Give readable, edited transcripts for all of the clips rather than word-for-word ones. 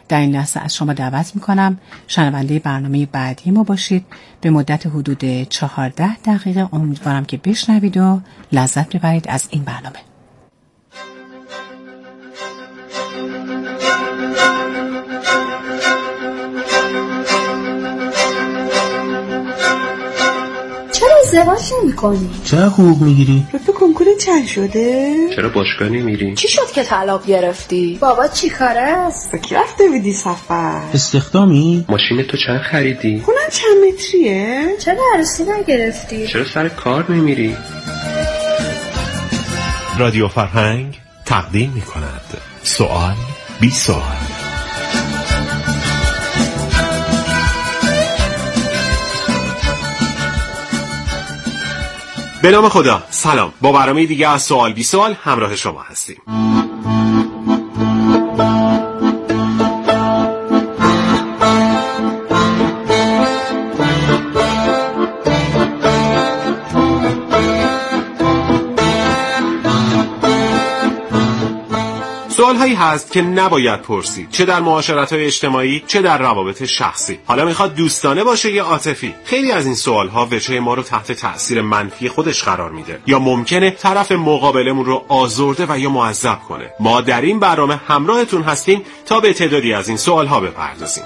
در این لحظه از شما دعوت میکنم شنونده برنامه بعدی ما باشید. به مدت حدود 14 دقیقه امیدوارم که بشنوید و لذت ببرید از این برنامه. ازدواج نمی‌کنی؟ چرا حقوق میگیری؟ تو کنکور چند شده؟ چرا باشگاه نمیری؟ چی شد که طلاق گرفتی؟ بابا چی کاره است؟ با کی رفته بودی سفر؟ استخدامی؟ ماشین تو چند خریدی؟ خونم چند متریه؟ چرا عروسی نگرفتی؟ چرا سر کار نمیری؟ رادیو فرهنگ تقدیم می‌کند سوال بی سوال. به نام خدا، سلام. با برنامه دیگه از سوال بی سوال همراه شما هستیم. سوال‌هایی هست که نباید پرسید، چه در معاشرت‌های اجتماعی چه در روابط شخصی. حالا میخواد دوستانه باشه یا عاطفی. خیلی از این سوال‌ها وجه ما رو تحت تأثیر منفی خودش قرار میده یا ممکنه طرف مقابلمون رو آزرده و یا معذب کنه. ما در این برنامه همراهتون هستیم تا به تعدادی از این سوال‌ها بپردازیم.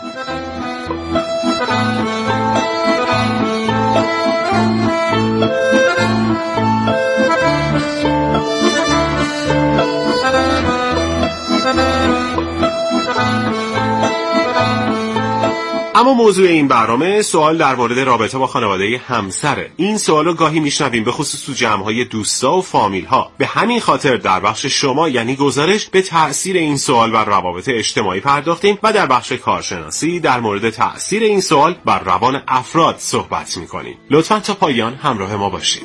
اما موضوع این برنامه سوال در مورد رابطه با خانواده همسره. این سوالو گاهی میشنویم به خصوص تو جمع‌های دوستا و فامیل‌ها. به همین خاطر در بخش شما یعنی گزارش به تأثیر این سوال بر روابط اجتماعی پرداختیم و در بخش کارشناسی در مورد تأثیر این سوال بر روان افراد صحبت می‌کنیم. لطفاً تا پایان همراه ما باشید.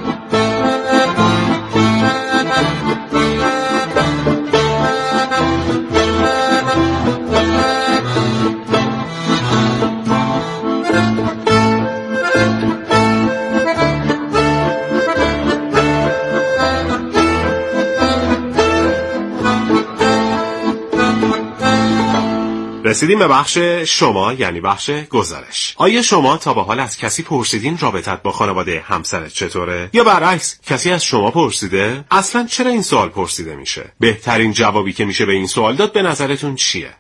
رسیدیم به بخش شما یعنی بخش گزارش. آیا شما تا به حال از کسی پرسیدین رابطت با خانواده همسرت چطوره؟ یا برعکس کسی از شما پرسیده؟ اصلا چرا این سوال پرسیده میشه؟ بهترین جوابی که میشه به این سوال داد به نظرتون چیه؟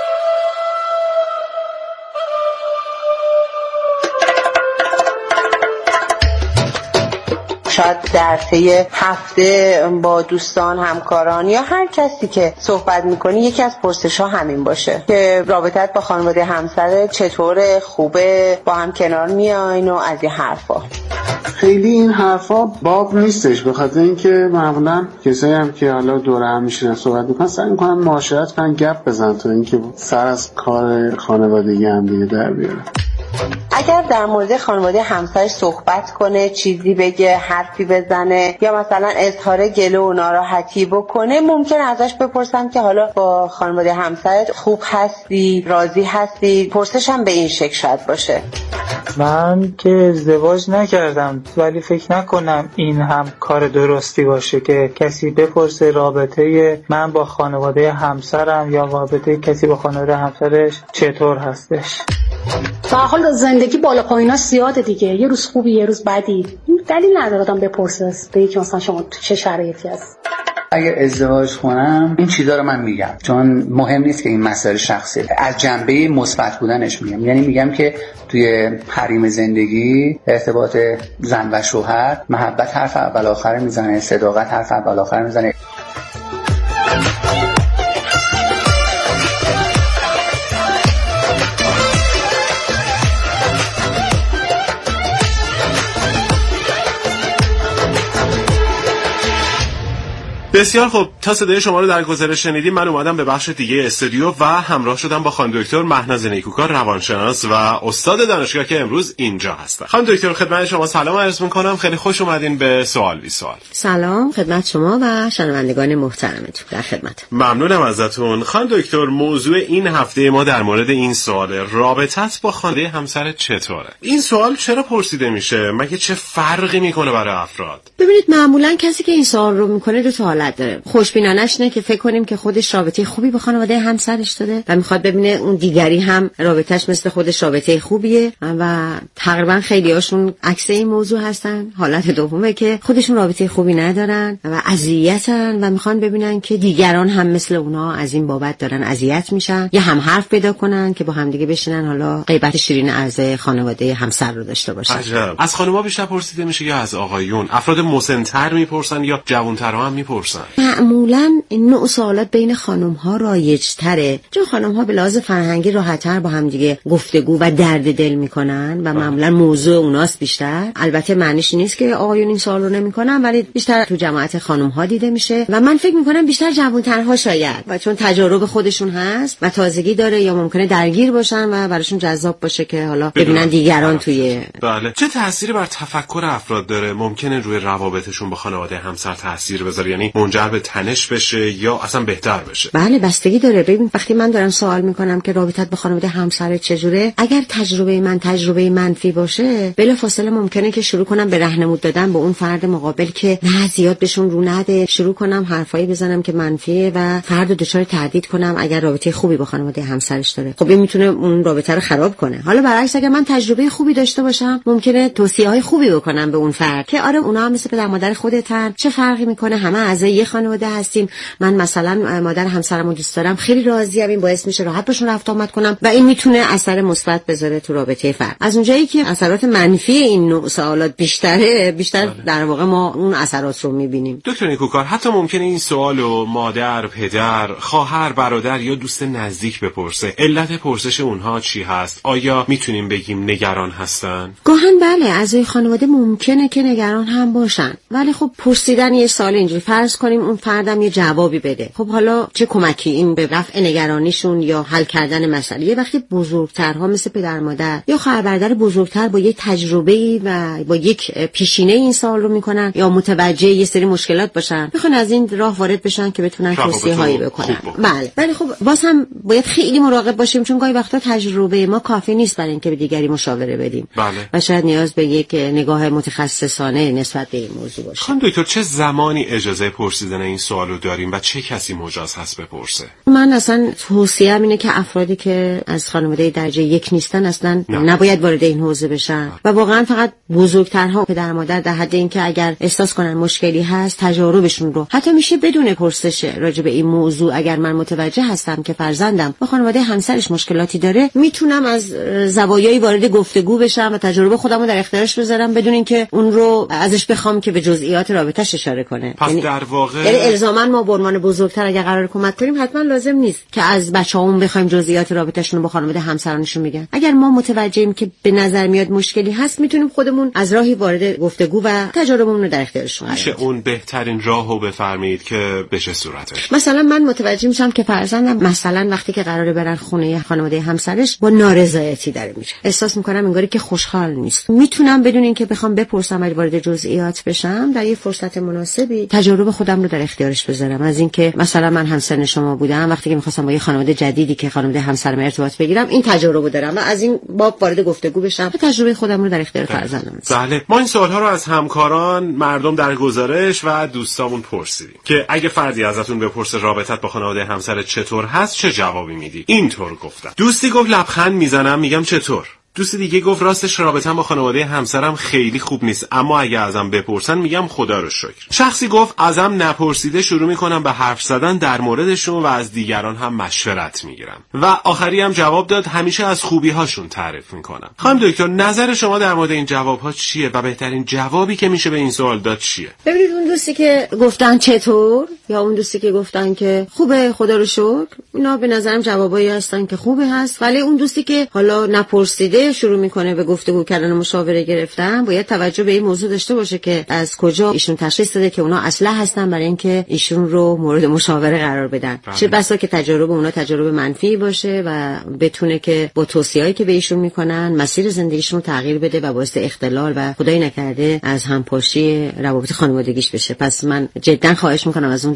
شاید در طی هفته با دوستان، همکاران یا هر کسی که صحبت میکنی یکی از پرسش‌ها همین باشه که رابطت با خانواده همسرت چطوره، خوبه، با هم کنار میاین و از این حرفا. خیلی این حرفا باب نیستش، به خاطر اینکه معمولا کسایی هم که حالا دور هم میشینن صحبت میکنن سعی میکنن معاشرت کنن، گپ بزنن تا اینکه سر از کار خانوادگی هم دیگه در بیارن. اگر در مورد خانواده همسرش صحبت کنه، چیزی بگه، حرفی بزنه یا مثلا اظهار گله و ناراحتی بکنه، ممکن ازش بپرسم که حالا با خانواده همسرت خوب هستی، راضی هستی؟ پرسشم به این شکل شاید باشه. من که ازدواج نکردم ولی فکر نکنم این هم کار درستی باشه که کسی بپرسه رابطه من با خانواده همسرم یا رابطه کسی با خانواده همسرش چطور هستش. به حال زندگی بالا پاییناش زیاده دیگه، یه روز خوبی یه روز بدی، دلیل نداره آدم بپرسه به که مثلا شما تو چه شرایطی هست. اگر ازدواج کنم این چیزا رو من میگم، چون مهم نیست که این مسائل شخصی، از جنبه مثبت بودنش میگم. یعنی میگم که توی حریم زندگی ارتباط زن و شوهر محبت حرف اول آخر میزنه، صداقت حرف اول آخر میزنه. بسیار خب، تا صدای شما رو در گزارش شنیدیم من اومدم به بخش دیگه استودیو و همراه شدم با خانم دکتر مهناز نیکوکار، روانشناس و استاد دانشگاه که امروز اینجا هستن. خانم دکتر خدمت شما سلام عرض می‌کنم، خیلی خوش اومدین به سوال بی سوال. سلام خدمت شما و شنوندگان محترمتون، در خدمتم. ممنونم ازتون. خانم دکتر موضوع این هفته ما در مورد این سواله، رابطت با خانواده همسرت چطوره؟ این سوال چرا پرسیده میشه؟ مگه چه فرقی میکنه برای افراد؟ ببینید معمولا کسی که این سوال رو میکنه دو تا حالت داره. خوشبینانش اینه که فکر کنیم که خودش رابطه خوبی با خانواده همسرش داره و میخواد ببینه اون دیگری هم رابطهش مثل خودش رابطه خوبیه و تقریبا خیلیاشون عکس این موضوع هستن. حالت دومه که خودشون رابطه خوبی ندارن و اذیتن و میخوان ببینن که دیگران هم مثل اونها از این بابت دارن اذیت میشن یا هم حرف پیدا کنن که با هم دیگه بشینن حالا غیبت شیرین از خانواده همسر رو داشته باشن. عجب. از خانم‌ها بیشتر پرسیده میشه یا از آقایون؟ افراد مسن‌تر میپرسن یا جوان‌ترها هم میپرسن؟ معمولا این نوع سوالات بین خانم‌ها رایج‌تره، چون خانم‌ها به لحاظ فرهنگی راحت‌تر با هم دیگه گفتگو و درد دل میکنن و معمولا موضوع اوناست بیشتر. البته معنیش نیست که آقایون این سوال رو نمیکنن، ولی بیشتر تو جماعت خانم‌ها دیده میشه و من فکر میکنم بیشتر جوان‌ترها شاید، و چون تجارب خودشون هست و تازگی داره یا ممکنه درگیر باشن و براشون جذاب باشه که حالا ببینن دیگران توی. بله. چه تأثیری بر تفکر افراد داره؟ ممکنه روی روابطشون با خانواده همسر تأثیر بذاره، یعنی منجر به تنش بشه یا اصلا بهتر بشه؟ بله بستگی داره. ببین وقتی من دارم سوال میکنم که رابطت با خانواده همسر چجوره، اگر تجربه من تجربه منفی باشه بلافاصله ممکنه که شروع کنم به راهنمود دادن به اون فرد مقابل که نه زیاد بهشون رو نده، شروع کنم حرفایی بزنم که منفیه و فرد دچار تردید کنم اگر رابطه خوبی با خانواده همسرش داره. خب این میتونه اون رابطه رو خراب کنه. حالا برعکس اگر من تجربه خوبی داشته باشم ممکنه توصیه‌های خوبی بکنم به اون فرد که آره اونا هم مثل پدر مادر خودتن، چه فرقی میکنه، همه اعضای یه خانواده هستیم، من مثلا مادر همسرمو دوست دارم، خیلی راضی‌ام، این باعث میشه راحت باشون رفت آمد کنم و این میتونه اثر مثبت بذاره تو رابطه فرد. از اونجایی که اثرات منفی این نوع سوالات بیشتر در واقع ما اون اثرات رو میبینیم. دکتر نیکوکار، حتی ممکنه این سوالو مادر، پدر، خواهر، برادر یا دوست نزدیک بپرسه. علت پرسش اونها چی هست؟ آیا میتونیم بگیم نگران هستن؟ گاهن بله، اعضای خانواده ممکنه که نگران هم باشن، ولی خب پرسیدن یه سوال اینجوری، فرض کنیم اون فردم یه جوابی بده، خب حالا چه کمکی این به رفع نگرانیشون یا حل کردن مسئله؟ یه وقتی بزرگترها مثل پدر مادر یا خواهر برادر بزرگتر با یه تجربه‌ای و با یک پیشینه این سوال رو میکنن یا متوجه یه سری مشکلات باشن، میخوان از این راه وارد بشن که بتونن توصیه‌هایی بکنن. بله، ولی خب باز هم باید خیلی مراقب باشیم، چون گاهی وقتا تجربه ما کافی نیست برای اینکه به دیگری مشاوره بدیم. بله. و شاید نیاز به یک نگاه متخصصانه نسبت به این موضوع باشه. خانم دکتر، چه زمانی اجازه پرسیدن این سوالو داریم و چه کسی مجاز هست بپرسه؟ من اصلا توصیه‌ام اینه که افرادی که از خانواده درجه یک نیستن اصلا نباید وارد این حوزه بشن و واقعا فقط بزرگترها، پدر مادر، در حد اینکه اگر احساس کنن مشکلی هست تجاربشون رو حتی میشه بدون پرسش راجع به این موضوع، اگر من متوجه هستم که فرزندم با خانواده همسرش مشکلاتی داره، میتونم از زوایای وارد گفتگو بشم و تجربه خودمو در اختیارش بذارم بدون اینکه اون رو ازش بخوام که به جزئیات رابطه‌اش اشاره کنه. پس در واقع یعنی الزاما ما به عنوان بزرگتر اگر قرار کمک کنیم حتما لازم نیست که از بچه‌هامون بخوایم جزئیات رابطه‌شون رو با خانواده همسرانشون بگن. اگر ما متوجهیم که به نظر میاد مشکلی هست، میتونیم خودمون از راهی وارد گفتگو و تجربه‌مون رو در اختیارشون قرار بدیم. اون بهترین راهو بفرمایید که به چه صورته؟ مثلا من متوجه میشم که فرزندم مثلا وقتی که قراره برن خونه خانواده همسرش با نارضایتی داره میشه، احساس میکنم انگاری که خوشحال نیست، میتونم بدون اینکه بخوام بپرسم ولی وارد جزئیات بشم در یه فرصت مناسبی تجربه خودم رو در اختیارش بذارم. از اینکه مثلا من همسن شما بودم، وقتی که میخواستم با یه خانواده جدیدی که خانواده همسرم ارتباط بگیرم این تجربه دارم و از این باب وارد گفتگو بشم و تجربه خودم رو در اختیار فرزندم. بله، ما این سوال‌ها رو از همکاران، مردم در گزارش و دوستامون پرسیدیم که اگه فردی ازتون بپرسه رابطت با خانواده همسرت چطور هست چه جوابی میدی؟ اینطور گفتم. دوستی گفت لبخند میزنم میگم چطور. دوست دیگه گفت راستش رابطه‌ام با خانواده همسرم خیلی خوب نیست، اما اگه ازم بپرسن میگم خدا رو شکر. شخصی گفت ازم نپرسیده شروع میکنم به حرف زدن در موردشون و از دیگران هم مشورت میگیرم. و آخری هم جواب داد همیشه از خوبی‌هاشون تعریف میکنم. خانم دکتر، نظر شما در مورد این جواب‌ها چیه و بهترین جوابی که میشه به این سوال داد چیه؟ ببینید، اون دوستی که گفتن چطور یا اون دوستی که گفتن که خوبه خدا رو شکر، اینا به نظرم جوابایی هستن که خوبه هست، ولی اون دوستی که حالا نپرسیده شروع میکنه به گفتگو کردن و مشاوره گرفتن باید توجه به این موضوع داشته باشه که از کجا ایشون تشخیص داده که اونا اصلح هستن برای اینکه ایشون رو مورد مشاوره قرار بدن. چه بسا که تجربه اونا تجربه منفی باشه و بتونه که با توصیه‌ای که به ایشون میکنن مسیر زندگیشون رو تغییر بده و باعث اختلال و خدای نکرده از همپاشی روابط خانوادگیش بشه. پس من جدا خواهش میکنم از اون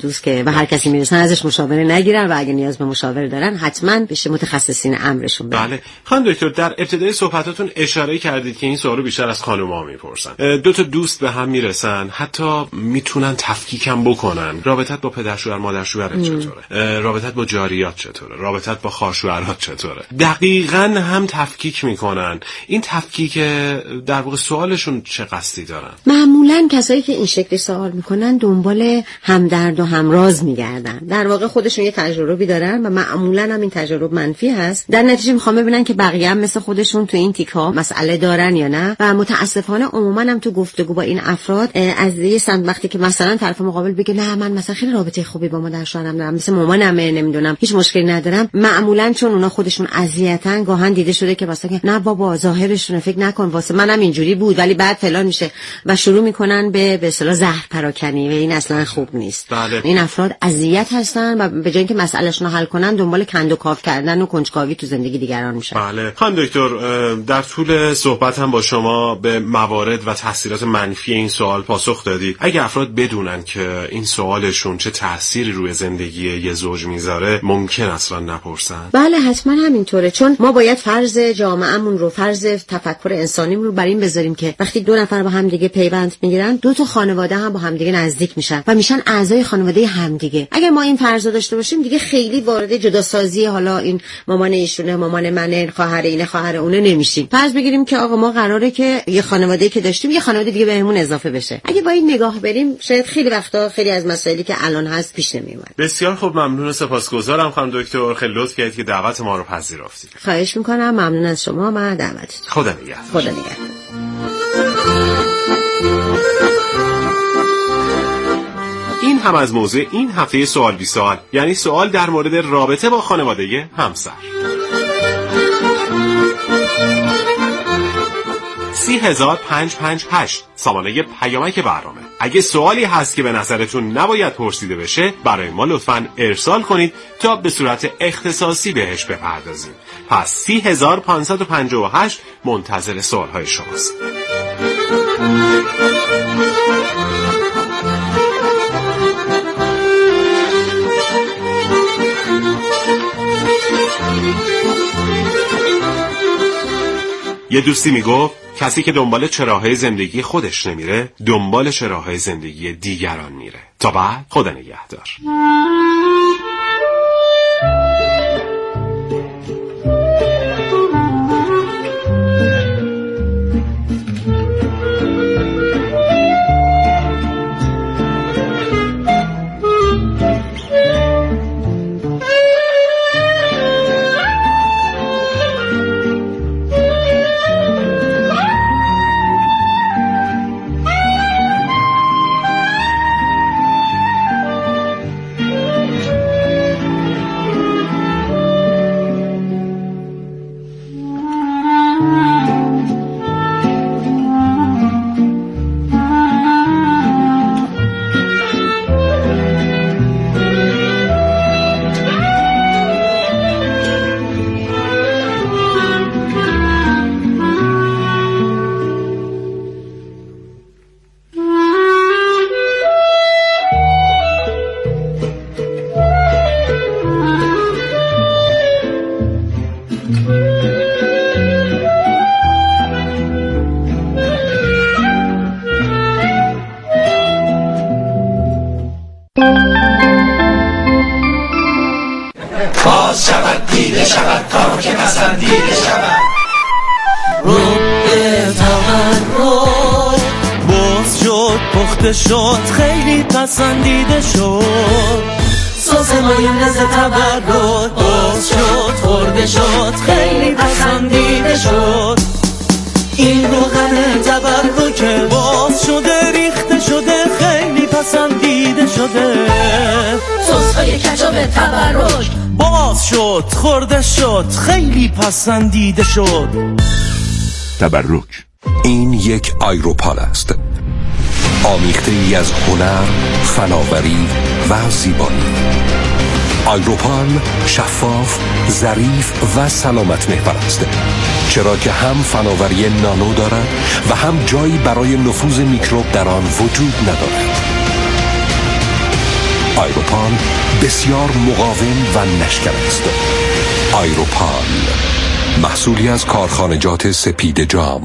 دوست که به هر کسی میرسن ازش مشاوره نگیرن و اگه نیاز به مشاوره دارن حتما بشه متخصصین امرشون بدن. بله خانم دکتر، در ابتدای صحبتاتون اشاره کردید که این سوالو بیشتر از خانم‌ها میپرسن. دو تا دوست به هم میرسن، حتی میتونن تفکیکم بکنن. رابطت با پدرشوهر مادرشوهرت چطوره؟ رابطت با جاریات چطوره؟ رابطت با خواهرشوهرات چطوره؟ دقیقاً هم تفکیک میکنن. این تفکیک در واقع سوالشون چه قصدی دارن؟ معمولاً کسایی که این شکلی سوال میکنن دنبال همدرد و همراز میگردن. در واقع خودشون یه تجربی دارن و معمولاً هم این تجربه منفی هست. در نتیجه میخوام ببینن که بقیه هم مثل خودشون تو این تیکا مسئله دارن یا نه. و متاسفانه عموماً هم تو گفتگو با این افراد از یه سمت وقتی که مثلا طرف مقابل بگه نه من مثلا خیلی رابطه خوبی با مادر شوهرم دارم، مثل مامانمه، نمیدونم هیچ مشکلی ندارم، معمولاً چون اونا خودشون اذیتن گاهن دیده شده که مثلا نه بابا ظاهرشون فکر نکن واسه منم اینجوری بود ولی بعد فلان میشه و شروع میکنن به اصطلاح زهر پراکنی و این اصلا خوب نیست. بله. این افراد اذیت هستن و به جای اینکه مسئلهشون رو حل کنن دنبال کند و کاف کردن و کنجکاوی تو زندگی دیگران میشن. بله خانم دکتر، در طول صحبت هم با شما به موارد و تاثیرات منفی این سوال پاسخ دادید. اگه افراد بدونن که این سوالشون چه تأثیری روی زندگی یه زوج میذاره ممکن اصلا نپرسن؟ بله حتما همینطوره، چون ما باید فرض جامعهمون رو، فرض تفکر انسانیمون رو بر این بذاریم که وقتی دو نفر با هم دیگه پیوند میگیرن دو تا خانواده هم با هم دیگه نزدیک میشن و میشن اعضای خانواده همدیگه. اگه ما این فرض رو داشته باشیم دیگه خیلی وارد جداسازی حالا این مامان ایشونه، مامان منه، خواهر اینه، خواهر اونه نمیشیم. فرض بگیریم که آقا ما قراره که یه خانواده‌ای که داشتیم یه خانواده دیگه بهمون اضافه بشه. اگه با این نگاه بریم شاید خیلی وقتا خیلی از مسائلی که الان هست پیش نمیومد. بسیار خوب، ممنون و سپاسگزارم خانم دکتر، خیلی لطف کردید که دعوت ما رو پذیرفتید. خواهش میکنم، ممنون از شما و دعوتتون. خدا نگهدار. خدا نگهدار. این هم از موضوع این هفته سوال بی سوال، یعنی سوال در مورد رابطه با خانواده همسر. 30558 سامانه پیامک برنامه. اگه سوالی هست که به نظرتون نباید پرسیده بشه برای ما لطفاً ارسال کنید تا به صورت اختصاصی بهش بپردازیم. پس 3558 منتظر سوالهای شماست. یه دوستی میگفت کسی که دنبال چراهای زندگی خودش نمیره دنبال چراهای زندگی دیگران میره. تا بعد، خدا نگهدار. باز شود دیده شود تا که پسندیده شود روی تولد باز شد پخته شد خیلی پسندیده شد ساز مایونز تولد باز شد خورده شد خیلی پسندیده شد این روغن تبرک باز شده ریخته شده خیلی پسندیده شده سس‌های کچاپ تبرک باز شد خورده شد خیلی پسندیده شد. تبرک این یک آیروپال است، آمیخته ای از هنر، فناوری و زیبایی. آیروپال شفاف، ظریف و سلامت محور است، چرا که هم فناوری نانو دارد و هم جایی برای نفوذ میکروب در آن وجود ندارد. آیروپان بسیار مقاوم و نشکن است. آیروپان محصولی از کارخانجات سپید جام.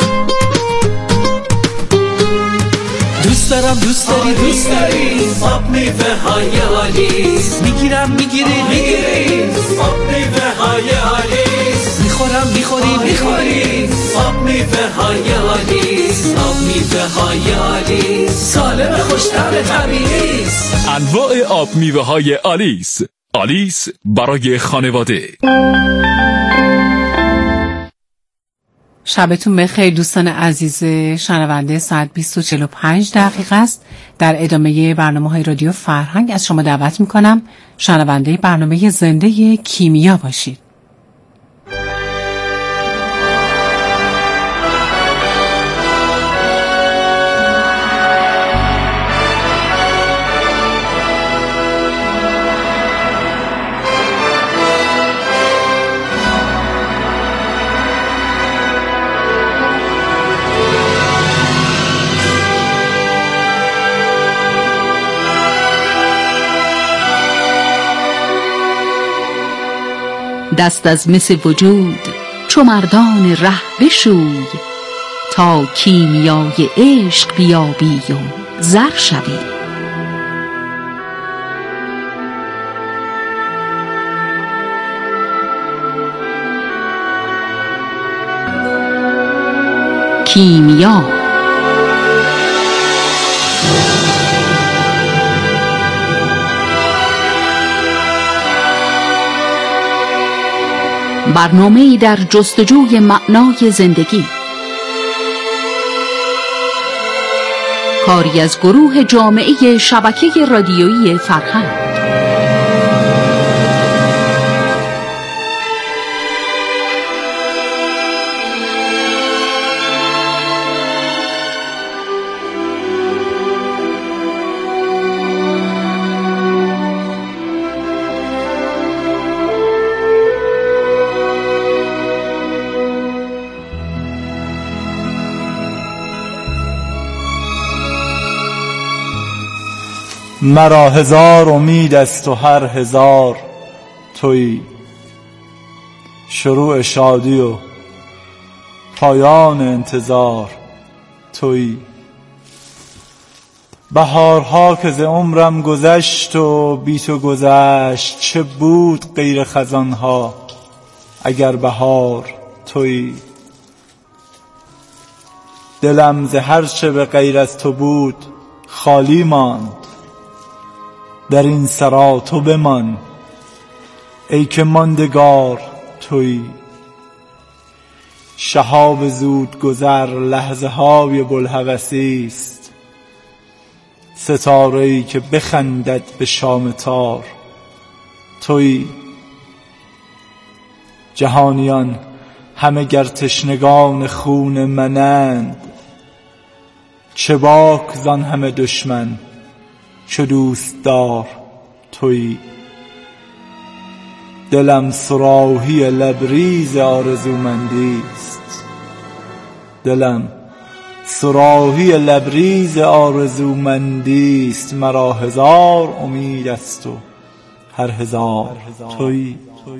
دوست دارم دوست داری دوست داری آب میوه های آلیس. میگیرم میگیری آب میوه های آلیس. میخورم میخوری آب میوه های آلیس. آب میوه های آلیس سالم خوش‌طعم طبیعی است. انواع آب میوه های آلیس. آلیس برای خانواده. شبتون بخیر دوستان عزیز شنونده. ساعت 20:45 است. در ادامه برنامه‌های رادیو فرهنگ از شما دعوت می‌کنم شنونده برنامه زنده کیمیا باشید. دست از مس وجود چو مردان ره بشوی، تا کیمیای عشق بیابی و زر شوی. کیمیا برنامه‌ای در جستجوی معنای زندگی، کاری از گروه جامعه شبکه رادیویی فرهنگ. مرا هزار امید است و هر هزار تویی. شروع شادی و پایان انتظار تویی. بهارها که ز عمرم گذشت و بی تو گذشت، چه بود غیر خزانها اگر بهار تویی. دلم ز هر چه به غیر از تو بود خالی ماند، در این سرا تو بمان ای که ماندگار تویی. شهاب زود گذر لحظه های بوالهوسی است، ستاره‌ای که بخندد به شام تار تویی. جهانیان همه گر تشنگان خون منند، چه باک زان همه دشمن چو دوست دار تویی. دلم صراحی لبریز آرزومندی است، دلم صراحی لبریز آرزومندی است. مرا هزار امید است و هر هزار تویی.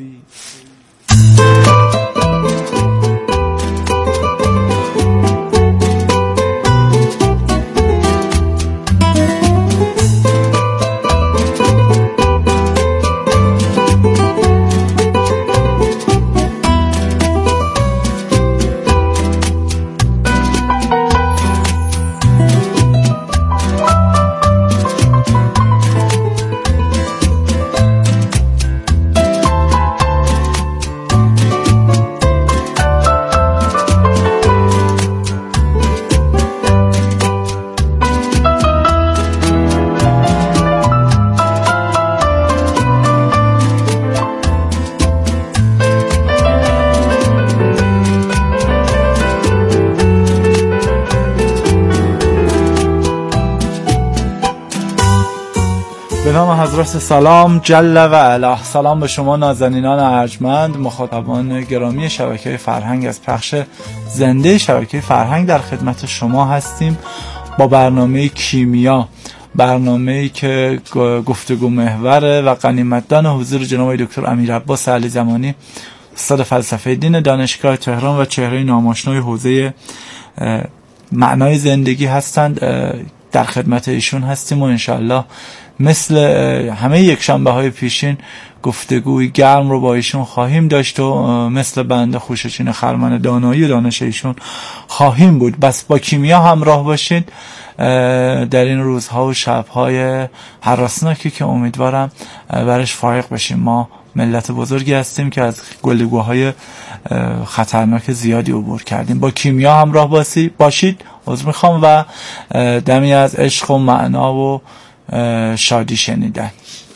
به نام حضرت سلام جل و علا. سلام به شما نازنینان ارجمند، مخاطبان گرامی شبکه فرهنگ. از پخش زنده شبکه فرهنگ در خدمت شما هستیم با برنامه کیمیا. برنامه‌ای که گفتگو محوره و غنیمت‌دان حضور جناب دکتر امیرعباس علی زمانی، استاد فلسفه دین دانشگاه تهران و چهره ناماشنای حوزه معنای زندگی هستند. در خدمت ایشون هستیم و انشالله مثل همه یک شنبه های پیشین گفتگوی گرم رو با ایشون خواهیم داشت و مثل بنده خوشچین خرمن دانایی و دانش ایشون خواهیم بود. بس با کیمیا همراه باشید در این روزها و شبهای هراسناکی که امیدوارم برش فارغ بشیم. ما ملت بزرگی هستیم که از گلگوهای خطرناک زیادی عبور کردیم. با کیمیا همراه باشید عذر میخوام و دمی از عشق و معنا و شادی شنیدن.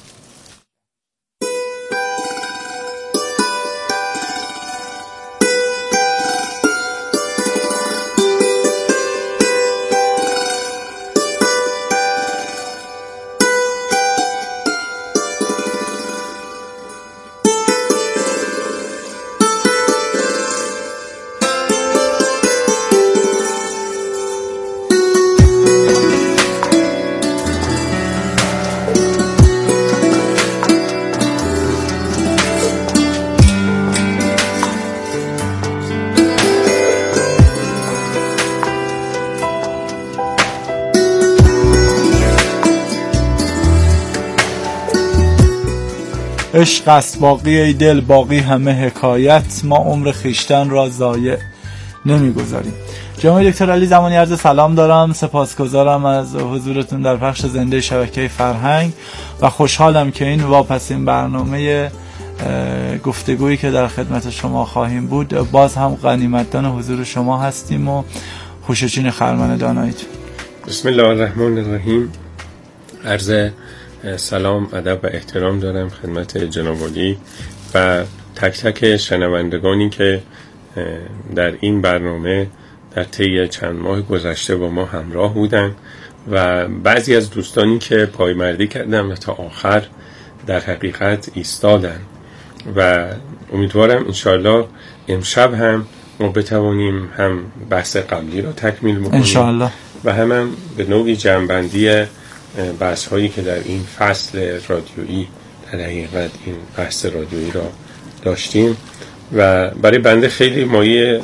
عشق است باقی ای دل، باقی همه حکایت، ما عمر خیشتن را ضایع نمیگذاریم. جناب دکتر علی زمانی عرض سلام دارم، سپاسگزارم از حضورتون در پخش زنده شبکه فرهنگ و خوشحالم که این واپسین برنامه گفتگویی که در خدمت شما خواهیم بود باز هم غنیمتدان حضور شما هستیم و خوشچین خرمن داناییتون. بسم الله الرحمن الرحیم. عرض سلام، ادب و احترام دارم خدمت جناب علی و تک تک شنوندگانی که در این برنامه در طی چند ماه گذشته با ما همراه بودن و بعضی از دوستانی که پایمردی کردن و تا آخر در حقیقت ایستادن و امیدوارم انشاءالله امشب هم ما بتوانیم هم بحث قبلی را تکمیل بکنیم انشاءالله و هم به نوعی جمع‌بندی بحث هایی که در این فصل رادیویی در حقیقت این بحث رادیویی را داشتیم و برای بنده خیلی مایه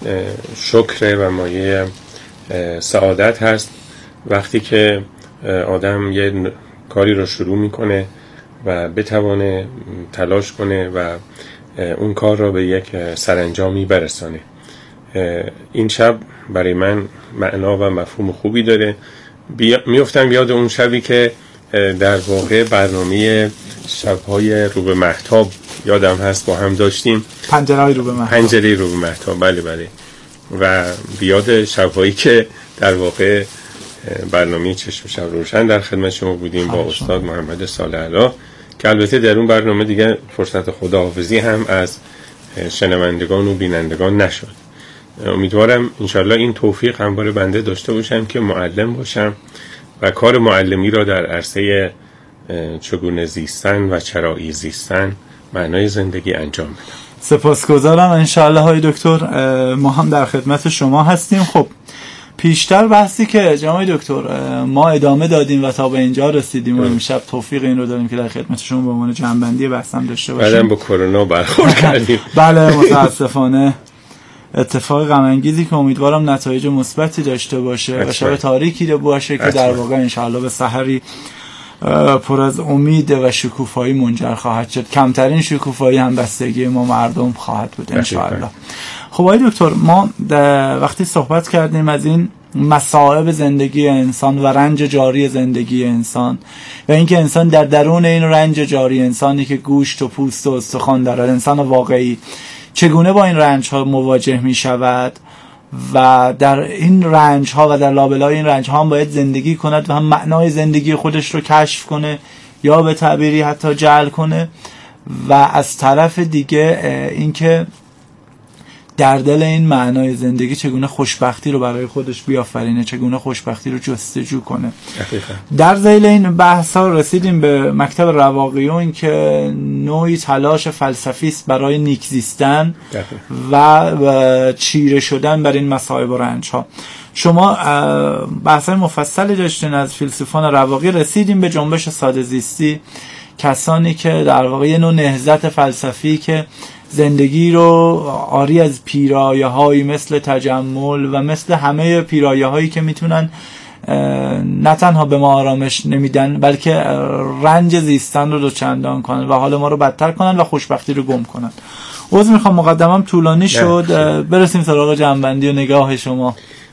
شکر و مایه سعادت هست وقتی که آدم یه کاری رو شروع میکنه و بتوانه تلاش کنه و اون کار را به یک سرانجامی برسانه. این شب برای من معنا و مفهوم خوبی داره. میفتم یاد اون شبی که در واقع برنامه شب‌های رو به مهتاب یادم هست با هم داشتیم، پنجره رو به مهتاب بله و بیاد شب‌هایی که در واقع برنامه چشم شب روشن در خدمت شما بودیم با استاد محمد صالح علا که البته در اون برنامه دیگه فرصت خداحافظی هم از شنوندگان و بینندگان نشد. امیدوارم انشالله این توفیق همواره بنده داشته باشم که معلم باشم و کار معلمی را در عرصه چگونه زیستن و چرایی زیستن معنای زندگی انجام بدم. سپاسگزارم. انشالله های دکتر ما هم در خدمت شما هستیم. خب پیشتر بحثی که جناب دکتر ما ادامه دادیم و تا به اینجا رسیدیم و امشب توفیق این رو داریم که در خدمت شما به عنوان جنبندی بحث هم داشته باشیم. بعدم با کرونا برخورد کردیم. بله متاسفانه اتفاق غم انگیزی که امیدوارم نتایج مثبتی داشته باشه و شب تاریکی ده باشه که در واقع انشالله به سحری پر از امید و شکوفایی منجر خواهد شد. کمترین شکوفایی هم بستگی ما مردم خواهد بود انشالله. خب آقای دکتر ما وقتی صحبت کردیم از این مصائب زندگی انسان و رنج جاری زندگی انسان و اینکه انسان در درون این رنج جاری، انسانی که گوشت و پوست و استخوان دارد، انسان واقعی چگونه با این رنج ها مواجه می شود و در این رنج ها و در لابلای این رنج ها هم باید زندگی کند و هم معنای زندگی خودش رو کشف کنه یا به تعبیری حتی جعل کنه و از طرف دیگه اینکه در دل این معنای زندگی چگونه خوشبختی رو برای خودش بیافرینه، چگونه خوشبختی رو جستجو کنه. در ذیل این بحث ها رسیدیم به مکتب رواقیون که نوعی تلاش فلسفی است برای نیک زیستن و چیره شدن بر این مصائب و رنج ها. شما بحث‌های مفصلی داشتین از فیلسوفان رواقی، رسیدیم به جنبش ساده زیستی، کسانی که در واقع یه نوع نهضت فلسفی که زندگی رو عاری از پیرایه‌هایی مثل تجمل و مثل همه پیرایه‌هایی که میتونن نه تنها به ما آرامش نمیدن بلکه رنج زیستن رو دوچندان کنن و حال ما رو بدتر کنن و خوشبختی رو گم کنن. عذر میخوام مقدمم طولانی شد، برسیم سراغ جنبندی و نگاه شما.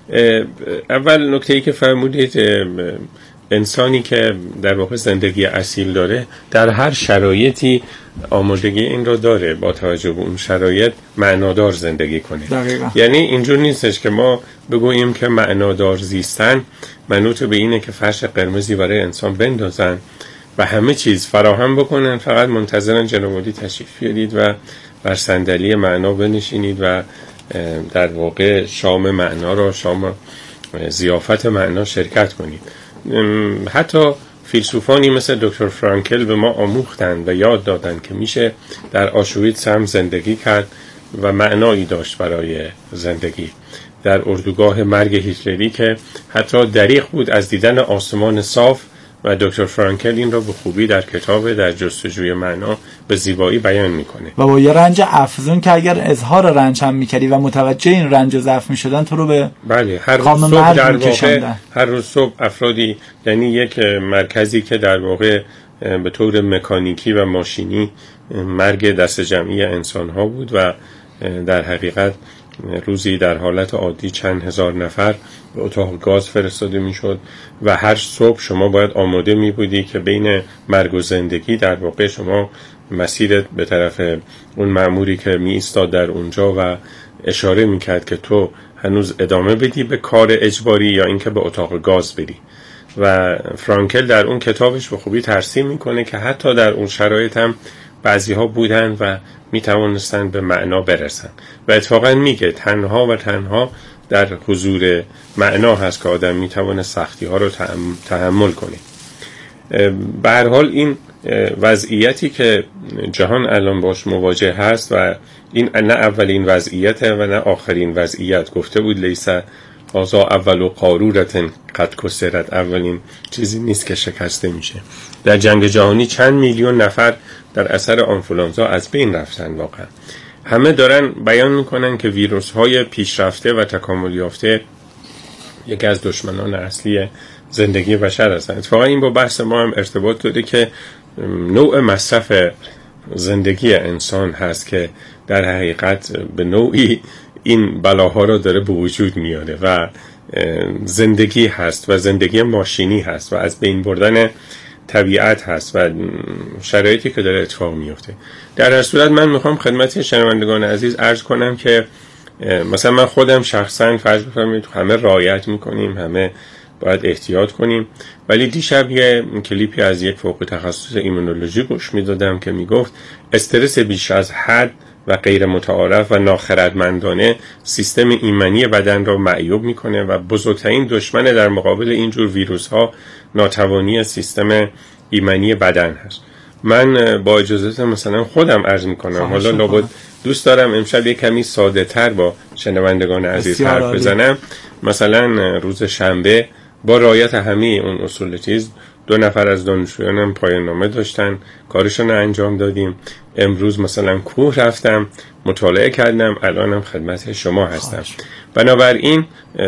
اول نکته‌ای که فرمودید، انسانی که در واقع زندگی اصیل داره در هر شرایطی آمادگی این رو داره با توجه به اون شرایط معنادار زندگی کنه. دقیقا. یعنی اینجور نیستش که ما بگوییم که معنادار زیستن منوط به اینه که فرش قرمزی برای انسان بندازن و همه چیز فراهم بکنن، فقط منتظرن جناب عالی تشریف بیارید و بر صندلی معنا بنشینید و در واقع شام معنا رو، شام ضیافت معنا شرکت کنید. حتی فیلسوفانی مثل دکتر فرانکل به ما آموختن و یاد دادن که میشه در آشویتس هم زندگی کرد و معنایی داشت برای زندگی. در اردوگاه مرگ هیتلری که حتی دریغ بود از دیدن آسمان صاف و دکتر فرانکل این را به خوبی در کتاب در جستجوی معنا به زیبایی بیان میکنه و با یه رنج افزون که اگر اظهار رنج هم میکردی و متوجه این رنج و ضعف میشدن تو رو به هر روز صبح در واقع هر روز صبح افرادی، یعنی یک مرکزی که در واقع به طور مکانیکی و ماشینی مرگ دست جمعی انسان ها بود و در حقیقت روزی در حالت عادی چند هزار نفر به اتاق گاز فرستاده میشد و هر صبح شما باید آماده می بودی که بین مرگ و زندگی در واقع شما مسیرت به طرف اون مأموری که می ایستاد در اونجا و اشاره می کرد که تو هنوز ادامه بدی به کار اجباری یا اینکه به اتاق گاز بری. و فرانکل در اون کتابش به خوبی ترسیم میکنه که حتی در اون شرایط هم بعضی ها بودن و می توانستن به معنا برسن و اتفاقا میگه تنها و تنها در حضور معنا هست که آدم می توانه سختی ها رو تحمل کنه. به هر حال این وضعیتی که جهان الان باش مواجه هست و این نه اولین وضعیت و نه آخرین وضعیت، گفته بود لیس هذا اول قارورة قد کسرت، اولین چیزی نیست که شکسته میشه. در جنگ جهانی چند میلیون نفر در اثر آنفولانزا از بین رفتن. واقعا همه دارن بیان میکنن که ویروس های پیشرفته و تکامل یافته یکی از دشمنان اصلی زندگی بشر هستن. اتفاقا این با بحث ما هم ارتباط داره که نوع مصرف زندگی انسان هست که در حقیقت به نوعی این بلاها رو داره به وجود میاره و زندگی هست و زندگی ماشینی هست و از بین بردن طبیعت هست و شرایطی که داره اتفاق میفته. در هر صورت من میخوام خدمت شنوندگان عزیز عرض کنم که مثلا من خودم شخصا فرض بفرمایید همه رعایت میکنیم، همه باید احتیاط کنیم، ولی دیشب یه کلیپی از یک فوق تخصص ایمونولوژی گوش میدادم که میگفت استرس بیش از حد و غیر متعارف و ناخردمندانه سیستم ایمنی بدن را معیوب میکنه و بزرگترین دشمن در مقابل اینجور ویروس ها ناتوانی سیستم ایمنی بدن هست. من با اجازه مثلا خودم عرض میکنم، حالا لابد دوست دارم امشب یک کمی ساده تر با شنوندگان عزیز حرف بزنم. مثلا روز شنبه با رعایت همه اون اصول چیز 2 نفر از دانشجویانم پایان نامه داشتن، کارشون رو انجام دادیم. امروز مثلا کوه رفتم، مطالعه کردم، الانم خدمت شما هستم. بنابراین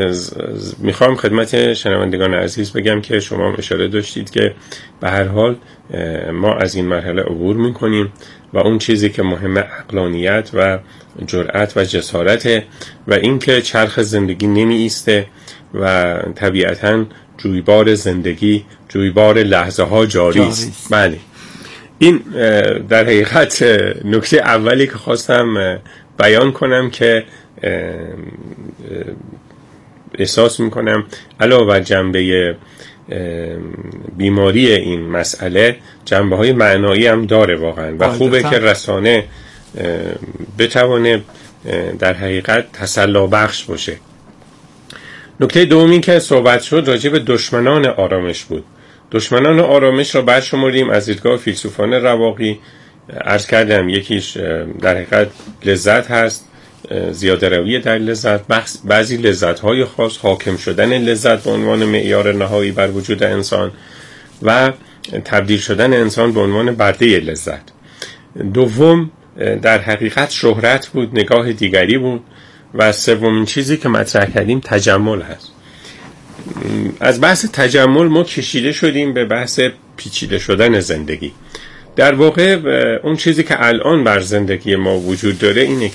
میخوام خدمت شنوندگان عزیز بگم که شما هم اشاره داشتید که به هر حال ما از این مرحله عبور میکنیم و اون چیزی که مهمه عقلانیت و جرأت و جسارت و این که چرخ زندگی نمی ایسته و طبیعتاً جویبار زندگی، جویبار لحظه ها جاری است. بله، این در حقیقت نکته اولی که خواستم بیان کنم که احساس میکنم علاوه بر جنبه بیماری این مسئله جنبه های معنایی هم داره واقعا و خوبه که رسانه بتوانه در حقیقت تسلی بخش باشه. نکته دومی که صحبت شد راجع به دشمنان آرامش بود. دشمنان آرامش را برشمردیم از دیدگاه فیلسوفان رواقی. عرض کردم یکیش در حقیقت لذت هست، زیاده روی در لذت، بعضی لذت‌های خاص، حاکم شدن لذت به عنوان معیار نهایی بر وجود انسان و تبدیل شدن انسان به عنوان برده لذت. دوم در حقیقت شهرت بود، نگاه دیگری بود. و سومین چیزی که مطرح کردیم تجمل هست. از بحث تجمل ما کشیده شدیم به بحث پیچیده شدن زندگی. در واقع اون چیزی که الان بر زندگی ما وجود داره اینه